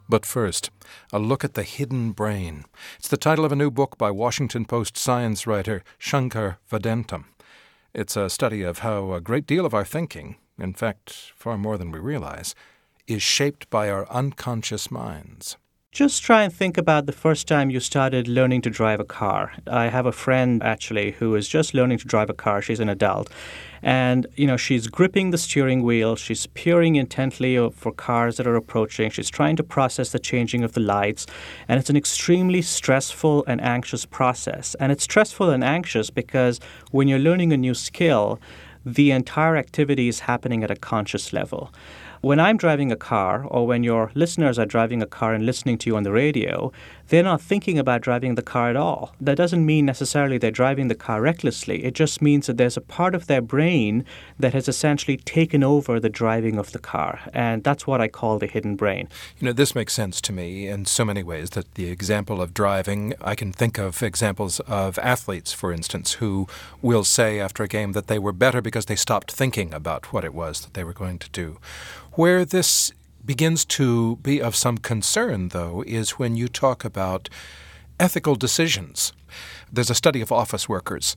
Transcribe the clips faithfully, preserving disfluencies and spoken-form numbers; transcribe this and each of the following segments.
But first, a look at the hidden brain. It's the title of a new book by Washington Post science writer Shankar Vedantam. It's a study of how a great deal of our thinking, in fact, far more than we realize, is shaped by our unconscious minds. Just try and think about the first time you started learning to drive a car. I have a friend, actually, who is just learning to drive a car. She's an adult. And, you know, she's gripping the steering wheel. She's peering intently for cars that are approaching. She's trying to process the changing of the lights. And it's an extremely stressful and anxious process. And it's stressful and anxious because when you're learning a new skill, the entire activity is happening at a conscious level. When I'm driving a car, or when your listeners are driving a car and listening to you on the radio, they're not thinking about driving the car at all. That doesn't mean necessarily they're driving the car recklessly. It just means that there's a part of their brain that has essentially taken over the driving of the car. And that's what I call the hidden brain. You know, this makes sense to me in so many ways, that the example of driving, I can think of examples of athletes, for instance, who will say after a game that they were better because they stopped thinking about what it was that they were going to do. Where this begins to be of some concern, though, is when you talk about ethical decisions. There's a study of office workers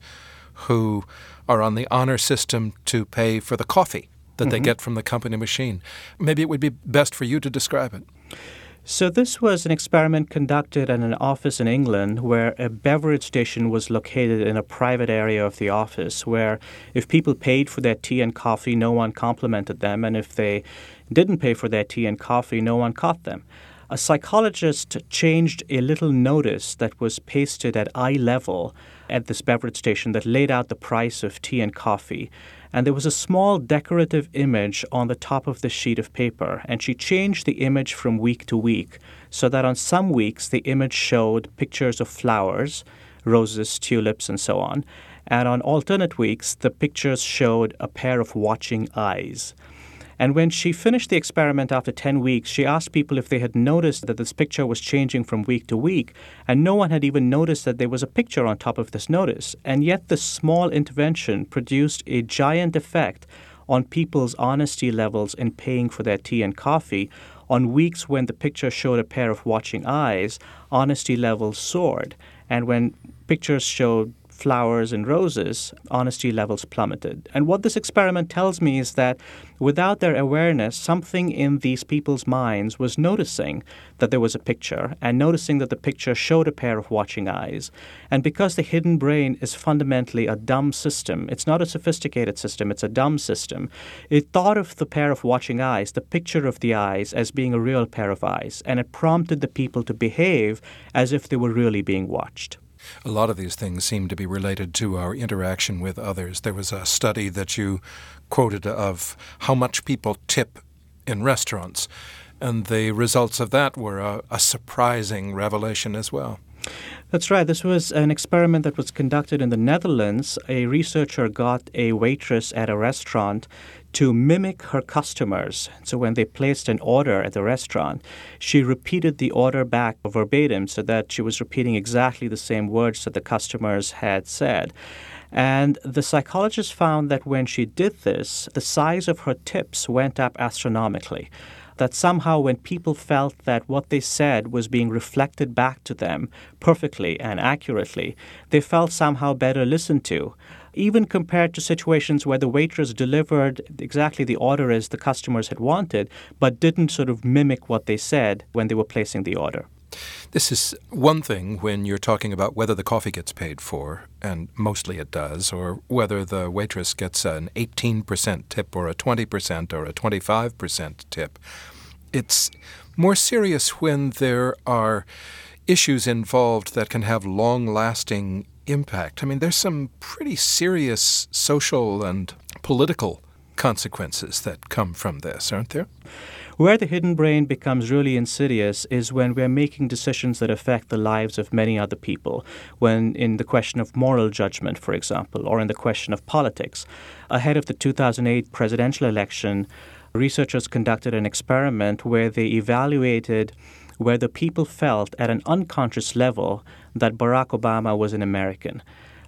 who are on the honor system to pay for the coffee that mm-hmm. they get from the company machine. Maybe it would be best for you to describe it. So this was an experiment conducted at an office in England where a beverage station was located in a private area of the office, where if people paid for their tea and coffee, no one complimented them, and if they didn't pay for their tea and coffee, no one caught them. A psychologist changed a little notice that was pasted at eye level at this beverage station that laid out the price of tea and coffee. And there was a small decorative image on the top of the sheet of paper. And she changed the image from week to week so that on some weeks the image showed pictures of flowers, roses, tulips, and so on. And on alternate weeks, the pictures showed a pair of watching eyes. And when she finished the experiment after ten weeks, she asked people if they had noticed that this picture was changing from week to week, and no one had even noticed that there was a picture on top of this notice. And yet this small intervention produced a giant effect on people's honesty levels in paying for their tea and coffee. On weeks when the picture showed a pair of watching eyes, honesty levels soared. And when pictures showed flowers and roses, honesty levels plummeted. And what this experiment tells me is that without their awareness, something in these people's minds was noticing that there was a picture and noticing that the picture showed a pair of watching eyes. And because the hidden brain is fundamentally a dumb system, it's not a sophisticated system, it's a dumb system, it thought of the pair of watching eyes, the picture of the eyes, as being a real pair of eyes. And it prompted the people to behave as if they were really being watched. A lot of these things seem to be related to our interaction with others. There was a study that you quoted of how much people tip in restaurants, and the results of that were a, a surprising revelation as well. That's right. This was an experiment that was conducted in the Netherlands. A researcher got a waitress at a restaurant to mimic her customers. So when they placed an order at the restaurant, she repeated the order back verbatim so that she was repeating exactly the same words that the customers had said. And the psychologist found that when she did this, the size of her tips went up astronomically. That somehow when people felt that what they said was being reflected back to them perfectly and accurately, they felt somehow better listened to, even compared to situations where the waitress delivered exactly the order as the customers had wanted, but didn't sort of mimic what they said when they were placing the order. This is one thing when you're talking about whether the coffee gets paid for, and mostly it does, or whether the waitress gets an eighteen percent tip or a twenty percent or a twenty-five percent tip. It's more serious when there are issues involved that can have long-lasting impact. I mean, there's some pretty serious social and political consequences that come from this, aren't there? Where the hidden brain becomes really insidious is when we're making decisions that affect the lives of many other people, when in the question of moral judgment, for example, or in the question of politics. Ahead of the two thousand eight presidential election, researchers conducted an experiment where they evaluated whether people felt at an unconscious level that Barack Obama was an American.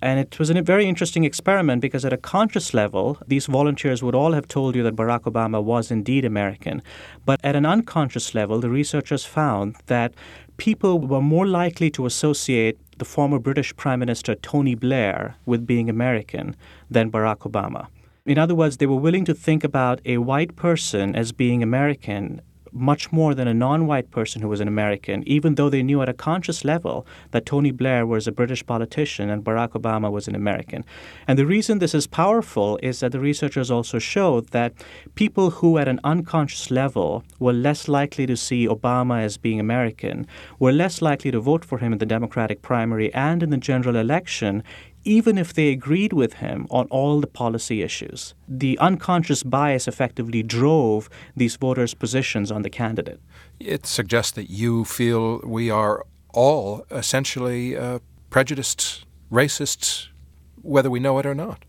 And it was a very interesting experiment because at a conscious level, these volunteers would all have told you that Barack Obama was indeed American. But at an unconscious level, the researchers found that people were more likely to associate the former British Prime Minister Tony Blair with being American than Barack Obama. In other words, they were willing to think about a white person as being American much more than a non-white person who was an American, even though they knew at a conscious level that Tony Blair was a British politician and Barack Obama was an American. And the reason this is powerful is that the researchers also showed that people who at an unconscious level were less likely to see Obama as being American were less likely to vote for him in the Democratic primary and in the general election, even if they agreed with him on all the policy issues. The unconscious bias effectively drove these voters' positions on the candidate. It suggests that you feel we are all essentially uh, prejudiced, racist, whether we know it or not.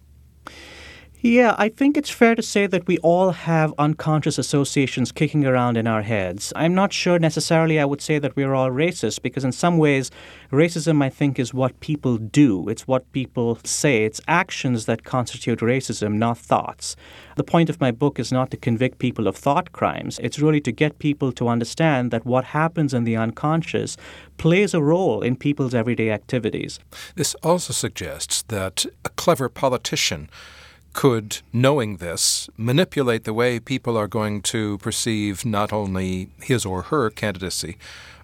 Yeah, I think it's fair to say that we all have unconscious associations kicking around in our heads. I'm not sure necessarily I would say that we're all racist, because in some ways, racism, I think, is what people do. It's what people say. It's actions that constitute racism, not thoughts. The point of my book is not to convict people of thought crimes. It's really to get people to understand that what happens in the unconscious plays a role in people's everyday activities. This also suggests that a clever politician could, knowing this, manipulate the way people are going to perceive not only his or her candidacy,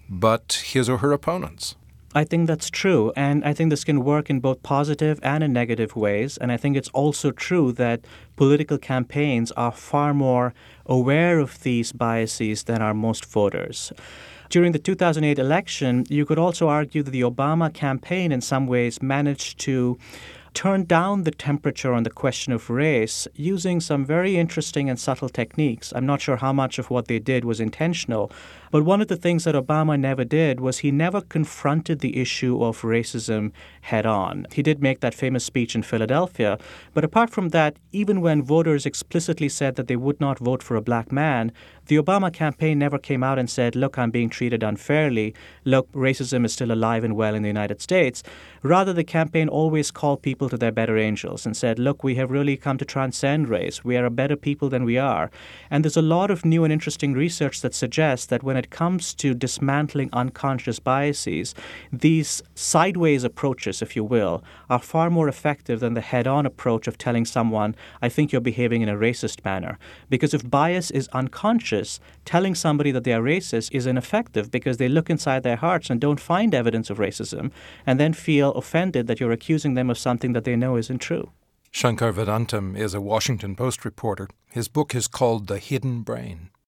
but his or her opponents. I think that's true, and I think this can work in both positive and in negative ways, and I think it's also true that political campaigns are far more aware of these biases than are most voters. During the two thousand eight election, you could also argue that the Obama campaign in some ways managed to turn down the temperature on the question of race using some very interesting and subtle techniques. I'm not sure how much of what they did was intentional, but one of the things that Obama never did was he never confronted the issue of racism head on. He did make that famous speech in Philadelphia, but apart from that, even when voters explicitly said that they would not vote for a black man, the Obama campaign never came out and said, look, I'm being treated unfairly. Look, racism is still alive and well in the United States. Rather, the campaign always called people to their better angels and said, look, we have really come to transcend race. We are a better people than we are. And there's a lot of new and interesting research that suggests that when it comes to dismantling unconscious biases, these sideways approaches, if you will, are far more effective than the head-on approach of telling someone, I think you're behaving in a racist manner. Because if bias is unconscious, telling somebody that they are racist is ineffective because they look inside their hearts and don't find evidence of racism and then feel offended that you're accusing them of something that they know isn't true. Shankar Vedantam is a Washington Post reporter. His book is called The Hidden Brain.